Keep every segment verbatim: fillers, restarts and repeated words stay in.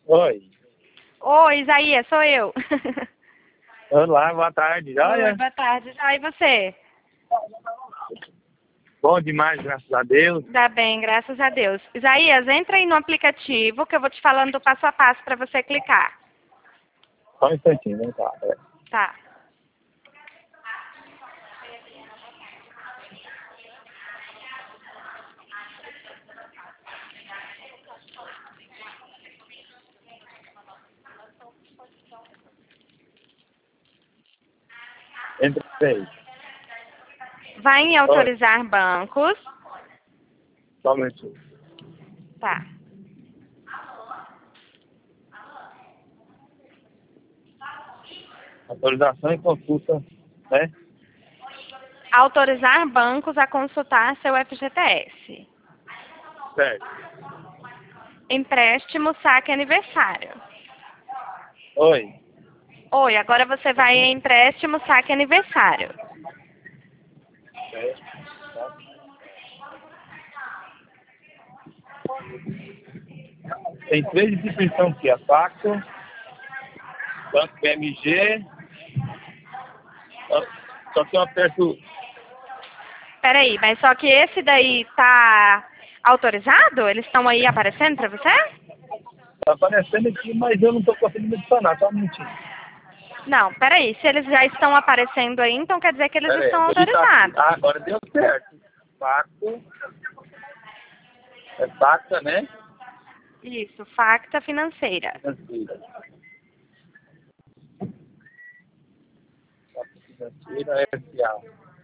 Oi. Oi, Isaías, sou eu. Olá, boa tarde. Oi, Olha, boa tarde. Já e você? bom demais, graças a Deus. Tá bem, graças a Deus. Isaías, entra aí no aplicativo que eu vou te falando do passo a passo para você clicar. Só um instantinho, vem cá. É. Tá. Entra aí. Vai em autorizar bancos. Só um minutinho. Tá. Autorização e consulta, né? Autorizar bancos a consultar seu F G T S. Certo. Empréstimo, saque aniversário. Oi. Oi, agora você vai em empréstimo, saque aniversário. Certo. Tem três instituições aqui, a Facto, Banco B M G, só que eu aperto. Peraí, mas só que esse daí tá autorizado? Eles estão aí aparecendo para você? Tá aparecendo aqui, mas eu não tô conseguindo adicionar, só um minutinho. Não, peraí. Se eles já estão aparecendo aí, então quer dizer que eles Pera aí, estão vou digitar aqui. autorizados. Ah, agora deu certo. Facto. É Facta, né? Isso, facta financeira. Financeira. Facta financeira S A.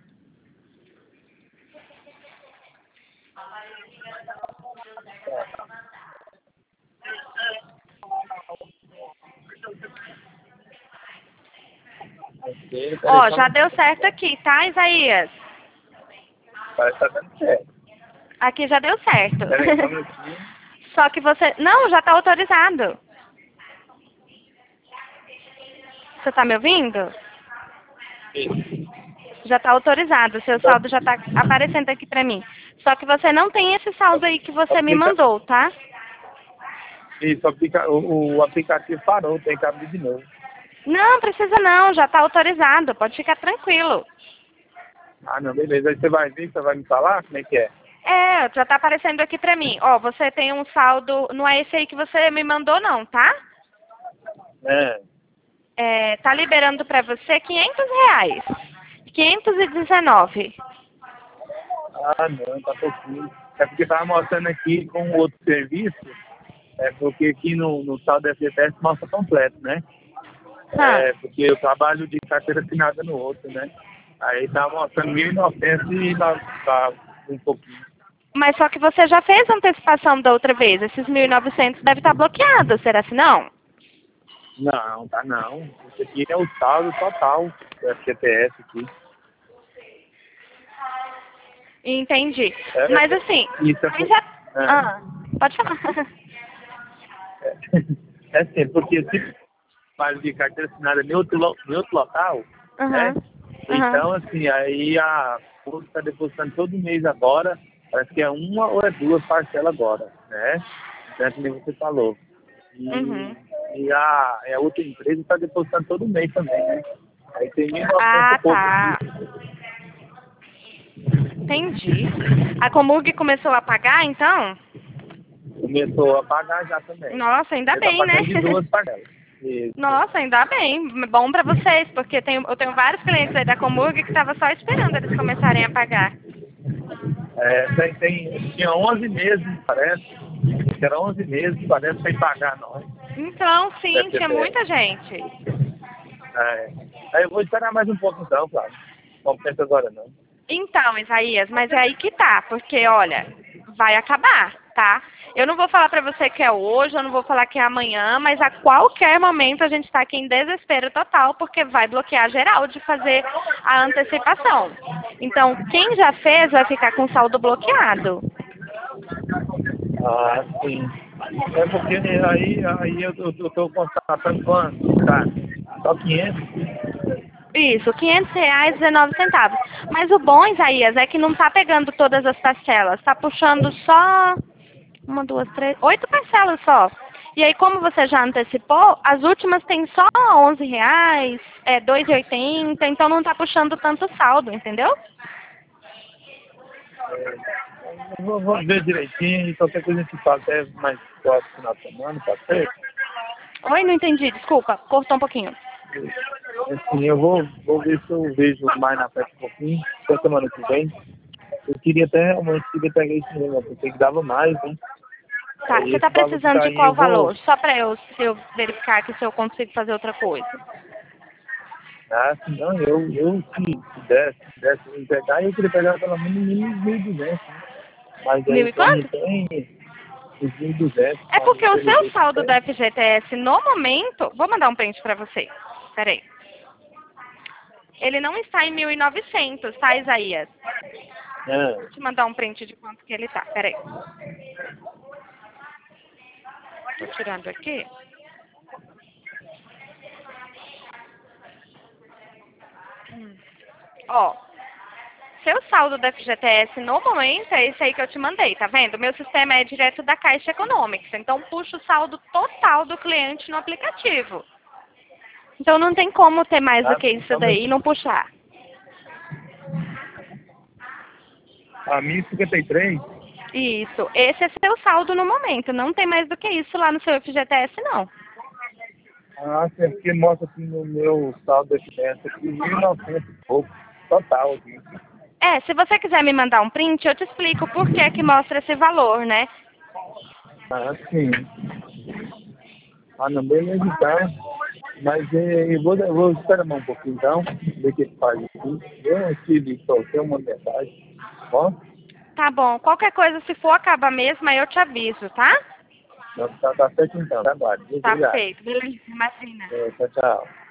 Ó, já deu certo aqui, tá, Isaías? Parece que tá dando certo. Aqui já deu certo. Peraí, só um minutinho. Só que você... Não, já tá autorizado. Você tá me ouvindo? Isso. Já tá autorizado. Seu saldo já tá aparecendo aqui pra mim. Só que você não tem esse saldo aí que você me Aplica- mandou, tá? Isso, aplica... o, o aplicativo parou, tem que abrir de novo. Não, precisa não. Já tá autorizado. Pode ficar tranquilo. Ah, não, beleza. Aí você vai vir, você vai me falar como é que é? É, já tá aparecendo aqui pra mim. Ó, você tem um saldo... Não é esse aí que você me mandou, não, tá? É. É, tá liberando pra você quinhentos reais. quinhentos e dezenove. Ah, não, tá pouquinho. É porque tava mostrando aqui com outro serviço, é porque aqui no, no tal da F G T S mostra completo, né? Hã. É, porque eu trabalho de carteira assinada no outro, né? Aí tá mostrando mil e novecentos e dá, dá um pouquinho. Mas só que você já fez a antecipação da outra vez. Esses mil e novecentos deve estar bloqueado, será que não? Não, tá não. Isso aqui é o saldo total do F G T S aqui. Entendi. É, Mas assim, isso é mas por- já... é. Ah, pode falar. É assim, porque se faz de carteira assinada em outro, lo- em outro local, né? Aham. Então, Aham. assim, aí a Força está depositando todo mês agora, parece que é uma ou é duas parcelas agora, né? Então, é que nem você falou. E, Uhum. e a, a outra empresa está depositando todo mês também, né? Aí tem mil e novecentos Ah, e pouco tá. aqui. Entendi. A Comurg começou a pagar, então? Começou a pagar já também. Nossa, ainda Ele está bem, né? pagando de duas parcelas. Isso. Nossa, ainda bem. Bom pra vocês, porque tenho, eu tenho vários clientes aí da Comurg que estavam só esperando eles começarem a pagar. É, tem, tem, tinha onze meses, parece. Que era onze meses, parece, sem pagar nós. Então, sim, tinha F G T S. muita gente. É. Aí eu vou esperar mais um pouco então, claro. Não pensa agora não. Então, Isaías, mas é aí que tá, porque, olha, vai acabar, tá? Eu não vou falar pra você que é hoje, eu não vou falar que é amanhã, mas a qualquer momento a gente tá aqui em desespero total, porque vai bloquear geral de fazer a antecipação. Então, quem já fez vai ficar com saldo bloqueado. Ah, sim. É porque aí, aí eu, eu, eu tô constatando quanto, tá? Só quinhentos. Isso, quinhentos reais e dezenove centavos. Mas o bom, Isaías, é que não tá pegando todas as parcelas, tá puxando só uma, duas, três, oito parcelas só. E aí, como você já antecipou, as últimas tem só onze reais, é, dois e oitenta, então não tá puxando tanto saldo, entendeu? Eu vou, vou ver direitinho e qualquer coisa a gente fala até mais próximo final de semana, tá certo? Oi, não entendi, desculpa, cortou um pouquinho. Assim, eu vou, vou ver se eu vejo mais na frente um pouquinho, até semana que vem. Eu queria até realmente queria pegar esse número, porque que dava mais, né? Tá, Aí você tá esse valor que precisando tá de aí, qual eu vou. valor? Só pra eu, se eu verificar aqui se eu consigo fazer outra coisa. Ah, se não, eu, eu se pudesse, se pudesse me pegar, eu queria pegar pelo menos mil e duzentos, né? Mas Mil aí e como não quanto? tem, os mil e duzentos, É como porque o seu pelo saldo jeito da F G T S no momento... Vou mandar um print pra você. Peraí. Ele não está em mil e novecentos, tá, Isaías? é. Vou te mandar um print de quanto que ele tá. Peraí. Tô tirando aqui. Hum. Ó, seu saldo da F G T S no momento é esse aí que eu te mandei, tá vendo? Meu sistema é direto da Caixa Econômica, então puxa o saldo total do cliente no aplicativo. Então não tem como ter mais do Ah, que isso então, daí e não puxar. a mil e cinquenta e três. Isso, esse é seu saldo no momento, não tem mais do que isso lá no seu F G T S não. Ah, é porque mostra aqui no meu saldo de peça aqui mil e novecentos e pouco, total aqui. É, se você quiser me mandar um print, eu te explico por que que mostra esse valor, né? Ah, sim. Ah, não, beleza então. Mas eh, eu vou, eu vou esperar mais um pouquinho então, ver o que ele faz aqui. Eu estive só, tem uma mensagem. Bom, Tá bom, qualquer coisa, se for acabar mesmo, aí eu te aviso, tá? tá, tá certo então, tá, Bárbara. Tá Obrigado. feito, beleza, imagina. É, tchau, tchau.